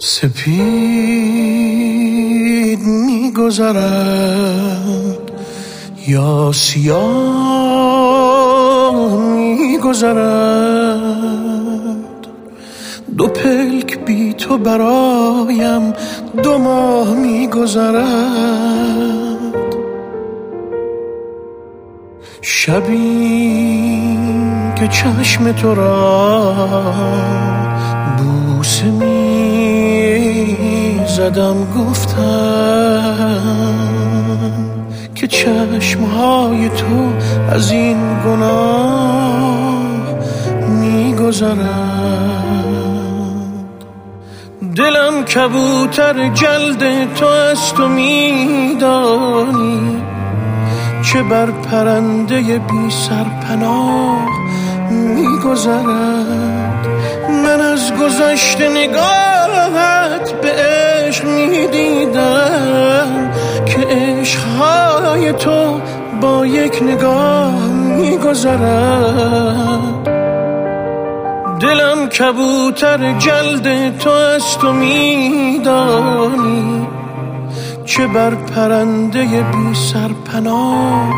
سپید می‌گذرد یا سیاه می‌گذرد، دو پلک بی تو برایم 2 ماه می‌گذرد. شبی که چشم تو را بوسه می‌زدم، گفتم که چشمهای تو از این گناه می‌گذرد. دلم کبوتر جلد تو است و می‌دانی چه بر پرنده بی سرپناه می‌گذرد. من از گذشته نگاهت به عشق می‌دیدم که عشقهای تو با یک نگاه می‌گذرد. دلم کبوتر جلد تو است و می‌دانی چه بر پرنده بی سرپناه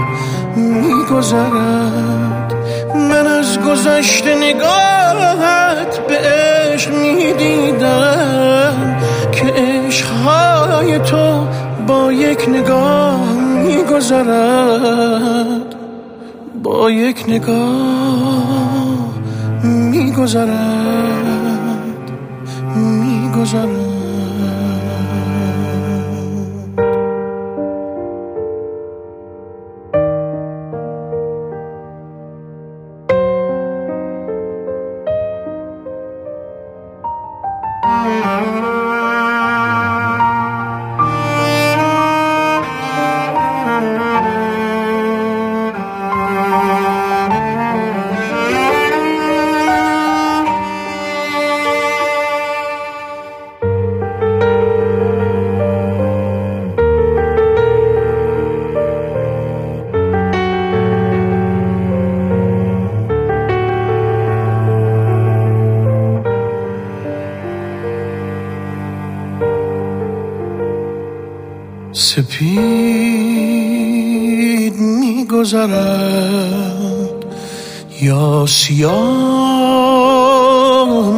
می‌گذرد. من از گذشته نگاهت به عشق می‌دیدم که عشقهای تو با یک نگاه می‌گذرد، با یک نگاه می‌گذرد، می‌گذرد. سپید می‌گذرد یا سیاه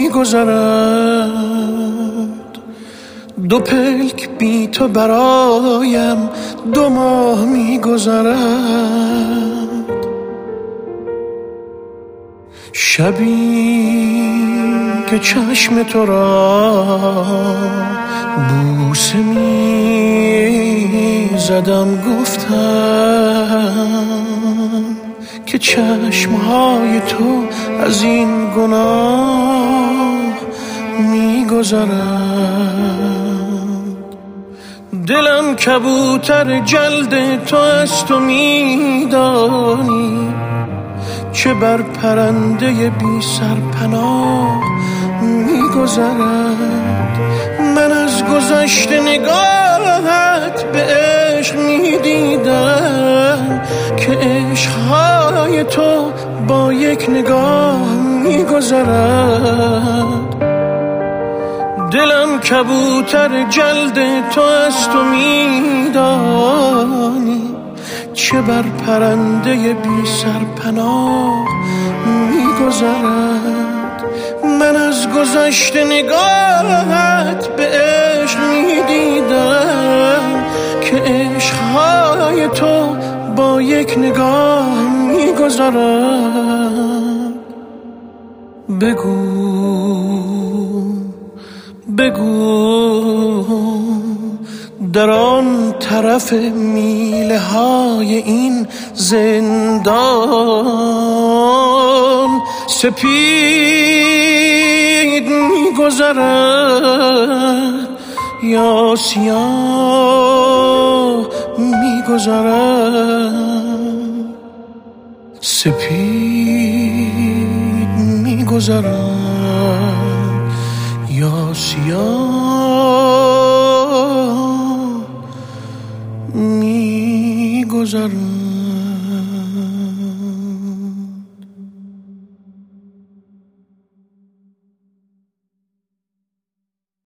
می‌گذرد، 2 پلک بی تو برایم 2 ماه می‌گذرد. شبی که چشم تو را بوسه می‌زدم، گفتم که چشمهای تو از این گناه می‌گذرد. دلم کبوتر جلد تو است و می‌دانی چه بر پرنده بی سرپناه می‌گذرد. من از گذشته نگاهت به عشق می‌دیدم که عشقهای تو با یک نگاه می‌گذرد. دلم کبوتر جلد تو است و می‌دانی چه بر پرنده بی سرپناه می‌گذرد. من از گذشته نگاهت به عشق می‌دیدم که عشقهای تو با یک نگاه می‌گذرد. بگو در آن طرف میله های این زندان سپید می‌گذرد یا سیاه می‌گذرد. سپید می‌گذرد یا سیاه می‌گذرد.